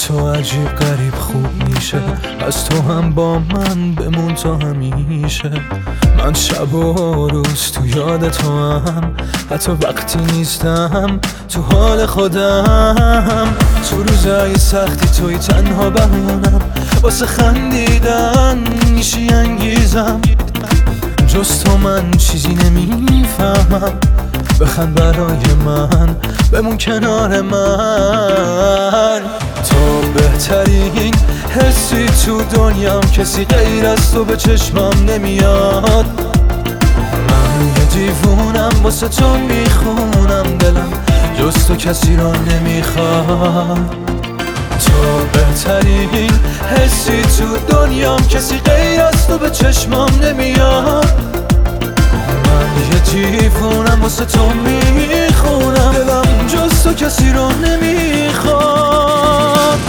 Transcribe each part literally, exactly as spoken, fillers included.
تو عجیب غریب خوب میشه، از تو هم با من بمون تا همیشه. من شب و روز تو یاد تو هم، حتی وقتی نیستم تو حال خودم. تو روزای سختی توی تنها بمونم، واسه خندیدن میشی انگیزم. جز تو من چیزی نمیفهمم، بخند برای من، بمون کنار من. تو بهترین حسی تو دنیام، کسی غیر از تو به چشمام نمیاد. من یه دیوونم واسه تو میخونم دلم، جز تو کسی رو نمیخواد. تو بهترین حسی تو دنیام، کسی غیر از تو به چشمام نمیاد. من یه دیوونم واسه تو میخونم دلم، جز تو کسی رو نمیخواد.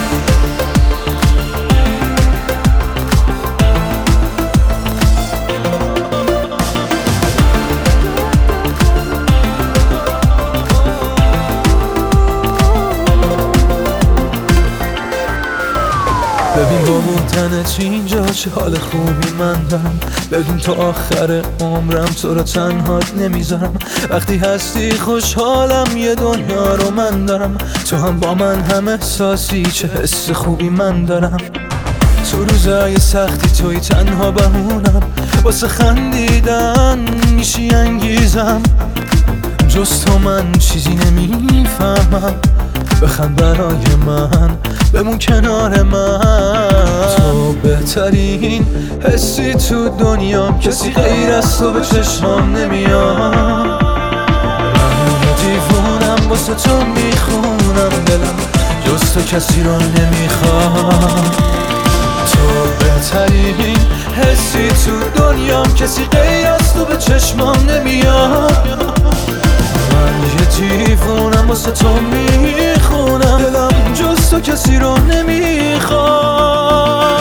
ببین با بودنت اینجا چه حال خوبی من دارم. بدون تو آخر عمرم تو رو تنهات نمیذارم. وقتی هستی خوشحالم، یه دنیا رو من دارم. تو هم با من هم احساسی، چه حس خوبی من دارم. تو روزای سختی توی تنها بمونم، واسه خندیدن میشی انگیزم. جز تو من چیزی نمیفهمم، بخند برای من، بمون کنار من. تو بهترین حسی تو دنیام، کسی غیر از تو به چشمام نمیاد. من یه دیوونم واسه تو میخونم دلم، جز تو کسی رو نمیخواد. تو بهترین حسی تو دنیام، کسی غیر از تو به چشمام نمیاد. من یه دیوونم واسه تو میخونم دلم، جز تو کسی رو نمیخواد.